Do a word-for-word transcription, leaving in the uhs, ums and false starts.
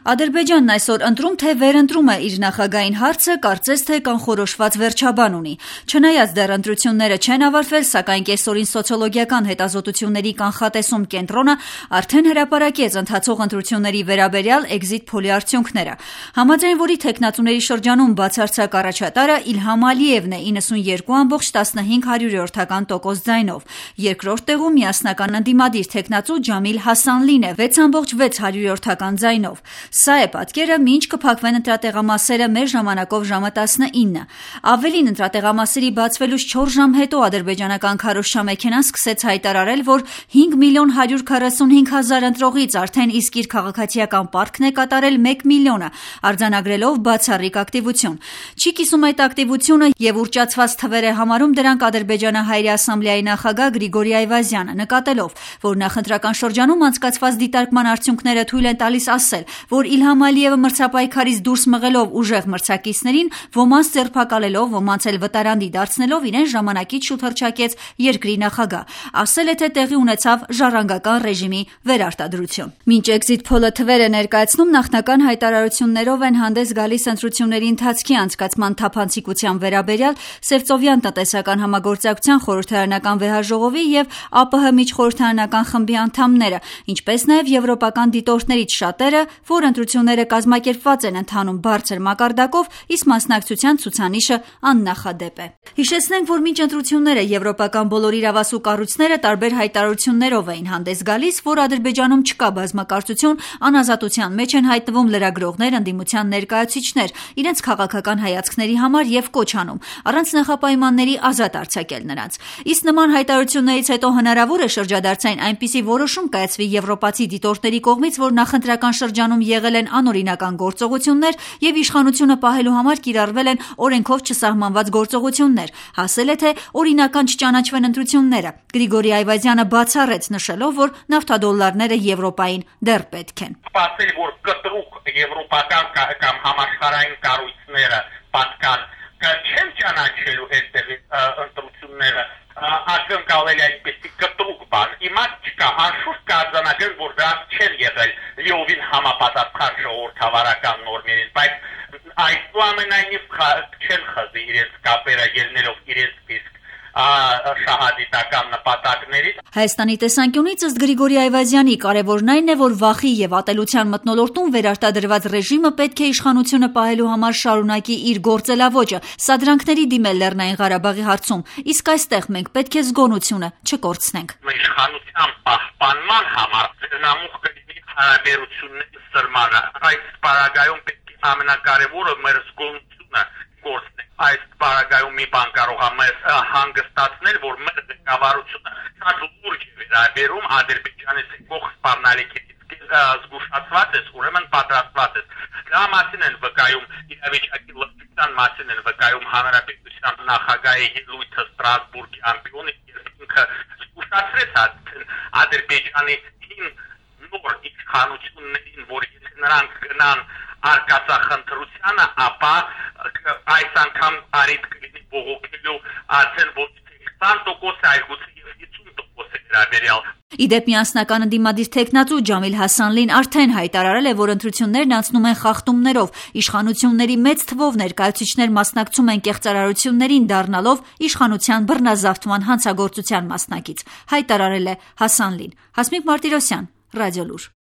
Ադրբեջանն այսօր ընտրում թե վերընտրում է իր նախագահային հարցը, կարծես թե կանխորոշված վերջաբան ունի։ Չնայած դեռ ընտրությունները չեն ավարտվել, սակայն կեսօրին սոցիոլոգիական հետազոտությունների կանխատեսում կենտրոնը արդեն հրապարակեց ընթացող ընտրությունների վերաբերյալ էկզիտ փոլի արդյունքները։ Համաձայն որի թեկնածուների շրջանում բացարձակ առաջատարը Իլհամ Ալիևն է իննսունյոթ ամբողջ տասնհինգ հարյուրյորդական տոկոս ձայնով։ Երկրորդ տեղում միասնական ընդդիմադիր թեկնածու Ջամիլ Հասանլին է վեց ամբողջ վեց հարյուրյորդական ձայնով։ Սա է պատկերը, մինչ կփակվեն ընտրատեղամասերը մեր ժամանակով ժամը տասնինը։ Ավելին, ընտրատեղամասերի բացվելուց չորս ժամ հետո ադրբեջանական քարոզչամեքենան սկսեց հայտարարել, որ հինգ միլիոն հարյուր քառասունհինգ հազար ընտրողից արդեն իսկ իր քաղաքացիական պարտքն է կատարել մեկ միլիոնը, արձանագրելով բացառիկ ակտիվություն։ Չի կիսում այդ ակտիվությունը եւ ուռճացված թվեր է համարում դրանք Ադրբեջանահայերի ասամբլեայի նախագահ Գրիգորի Այվազյանը, նկատելով, որ նախընտրական շրջանում անցկացված դիտարկման արդյունքները թույլ են տալիս ասել, որ Իլհամ Ալիևը մրցապայքարից դուրս մղելով ուժեղ մրցակիցներին, ոմանց ձերբակալելով, ոմանց էլ վտարանդի դարձնելով իրեն ժամանակից շուտ հռչակեց երկրի նախագահ։ Ասել է, թե տեղի ունեցավ ժառանգական ռեժիմի վերարտադրություն։ Մինչ էկզիտ փոլը թվերը ներկայացնում, նախնական հայտարարություններով են հանդես գալիս ընտրությունների ընթացքի անցկացման թափանցիկության վերաբերյալ Սևծովյան տնտեսական համագործակցության խորհրդարանական վեհաժողովի եւ ԱՊՀ միջխորհրդարանական խմբի անդամները, ինչպես նաեւ եվրոպական դիտորդներից շատերը, որ ընտրությունները կազմակերպված են ընթանում բարձր մակարդակով, իսկ մասնակցության ցուցանիշը աննախադեպ է։ Հիշեցնենք, որ մինչ ընտրությունները եվրոպական բոլոր իրավասու կառույցները տարբեր հայտարարություններով էին հանդես գալիս, որ Ադրբեջանում չկա բազմակարծություն, անազատության մեջ են հայտնվում լրագրողներ, ընդդիմության ներկայացուցիչներ, իրենց քաղաքական հայացքների համար եւ կոչ անում, առանց նախապայմանների ազատ արձակել նրանց։ Իսկ նման հայտարարություններից հետո հնարավոր է շրջադարձային այնպիսի որոշում կայացվի եվրոպացի դիտորդների կողմից, որ նախընտրական շրջանում եղել են անօրինական գործողություններ եւ իշխանությունը պահելու համար կիրառվել են օրենքով չսահմանված գործողություններ, հասել է թե օրինական չճանաչվեն ընտրությունները։ Գրիգորի Այվազյանը բացառեց, նշելով, որ նավթադոլարները Եվրոպային դեռ պետք են։ Ասել, որ կտրուկ եվրոպական կամ համաշխարհային կառույցները պատկան չեն ճանաչելու այդտեղ ընտրությունները, ակնկալել այսպեսի կտրուկ բան։ Իմաստ չկա, անշուշտ կարձանագրել, որ դրանք չեն եղել լիովին համապատասխան ժողովրդավարական նորմերին, բայց այսուամենայնիվ չեն խզի իրենց կապերը ելնելով իրենց իսկ շահադիտական նպատակներից։ Հայաստանի տեսանկյունից ըստ Գրիգորի Այվազյանի կարևորն այն է, որ վախի եւ ատելության մթնոլորտում վերարտադրված ռեժիմը պետք է իշխանությունը պահելու համար շարունակի իր գործելավոճը, սադրանքների դիմել Լեռնային Ղարաբաղի հարցում, իսկ այստեղ մենք պետք է զգոնությունը չկորցնենք։ Իշխանության պահպանման համար նամուխ կլինի հարաբերությունների սրմանը։ Այս պարագայում պետք է ամենակարևորը մեր զգոնությունը կորցնենք։ Այս պարագայում մի բան կարող է մեզ հանգստացնել, որ մեր ղեկավարությունը շատ լուրջ է վերաբերում Ադրբեջանի եկող սպառնալիքից զգուշացված ես, ուրեմն պատրաստված ես։ Դրա մասին են վկայում իրավիճակի լրջության մասին են վկայում հանրապետության նախագահի ելույթը Ստրասբուրգի ամբիոնի, ինքը զգուշացրեց Ադրբեջանի հին նոր իշխանություններին, որ եթե նրանք գնան արկածախնդրությանը, ապա այս անգամ արիտ կլինի բողոքելու արդեն ոչ թե քսան տոկոս, այլ գուցե հիսուն տոկոս է վերաբերյալ։ Իդեպ միասնական ընդդիմադիր թեկնածու Ջամիլ Հասանլին արդեն հայտարարել է, որ ընտրություններն անցնում են խախտումներով, իշխանությունների մեծ թվով ներկայացուցիչներ մասնակցում են կեղծարարություններին, դառնալով իշխանության բռնազավթման հանցագործության մասնակից, հայտարարել է Հասանլին։ Հասմիկ Մարտիրոսյան, Ռադիոլուր։